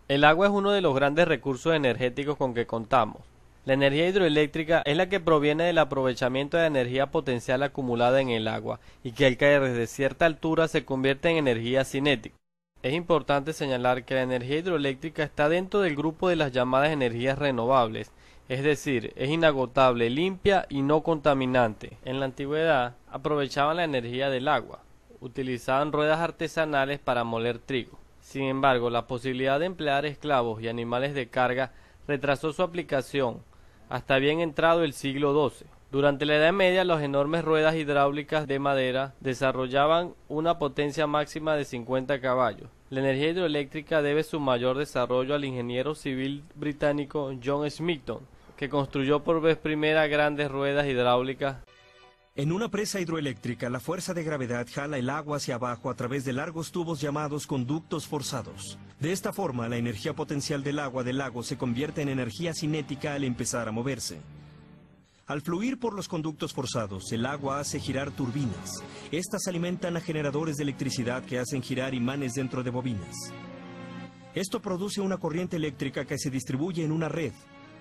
El agua es uno de los grandes recursos energéticos con que contamos. La energía hidroeléctrica es la que proviene del aprovechamiento de energía potencial acumulada en el agua y que al caer desde cierta altura se convierte en energía cinética. Es importante señalar que la energía hidroeléctrica está dentro del grupo de las llamadas energías renovables, es decir, es inagotable, limpia y no contaminante. En la antigüedad aprovechaban la energía del agua, utilizaban ruedas artesanales para moler trigo. Sin embargo, la posibilidad de emplear esclavos y animales de carga retrasó su aplicación hasta bien entrado el siglo XII. Durante la Edad Media, las enormes ruedas hidráulicas de madera desarrollaban una potencia máxima de 50 caballos. La energía hidroeléctrica debe su mayor desarrollo al ingeniero civil británico John Smithson, que construyó por vez primera grandes ruedas hidráulicas. En una presa hidroeléctrica, la fuerza de gravedad jala el agua hacia abajo a través de largos tubos llamados conductos forzados. De esta forma, la energía potencial del agua del lago se convierte en energía cinética al empezar a moverse. Al fluir por los conductos forzados, el agua hace girar turbinas. Estas alimentan a generadores de electricidad que hacen girar imanes dentro de bobinas. Esto produce una corriente eléctrica que se distribuye en una red.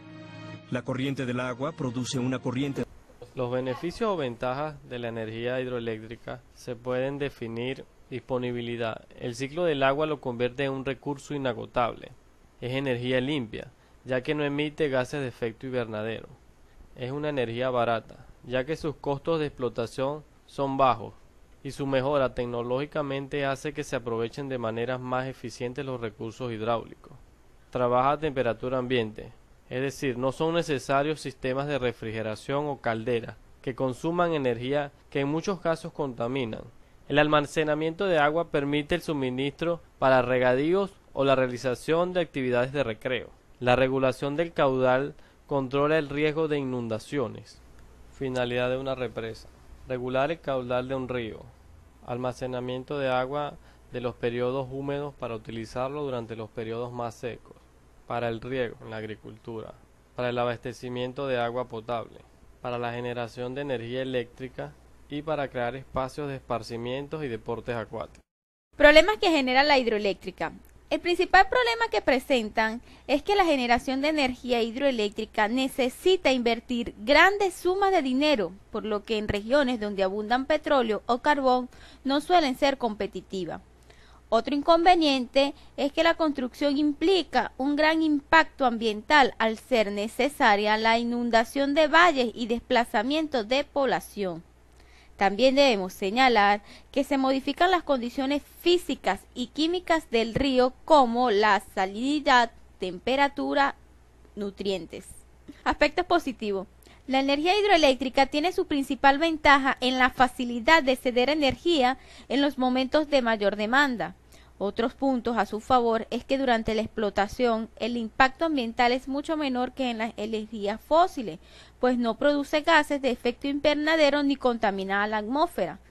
La corriente del agua produce una corriente. Los beneficios o ventajas de la energía hidroeléctrica se pueden definir. Disponibilidad. El ciclo del agua lo convierte en un recurso inagotable. Es energía limpia, ya que no emite gases de efecto invernadero. Es una energía barata, ya que sus costos de explotación son bajos y su mejora tecnológicamente hace que se aprovechen de maneras más eficientes los recursos hidráulicos. Trabaja a temperatura ambiente, es decir, no son necesarios sistemas de refrigeración o calderas que consuman energía que en muchos casos contaminan. El almacenamiento de agua permite el suministro para regadíos o la realización de actividades de recreo. La regulación del caudal controla el riesgo de inundaciones. Finalidad de una represa. Regular el caudal de un río. Almacenamiento de agua de los periodos húmedos para utilizarlo durante los periodos más secos. Para el riego en la agricultura. Para el abastecimiento de agua potable. Para la generación de energía eléctrica y para crear espacios de esparcimientos y deportes acuáticos. Problemas que genera la hidroeléctrica. El principal problema que presentan es que la generación de energía hidroeléctrica necesita invertir grandes sumas de dinero, por lo que en regiones donde abundan petróleo o carbón no suelen ser competitivas. Otro inconveniente es que la construcción implica un gran impacto ambiental al ser necesaria la inundación de valles y desplazamiento de población. También debemos señalar que se modifican las condiciones físicas y químicas del río como la salinidad, temperatura, nutrientes. Aspectos positivos. La energía hidroeléctrica tiene su principal ventaja en la facilidad de ceder energía en los momentos de mayor demanda. Otros puntos a su favor es que durante la explotación el impacto ambiental es mucho menor que en las energías fósiles, pues no produce gases de efecto invernadero ni contamina a la atmósfera.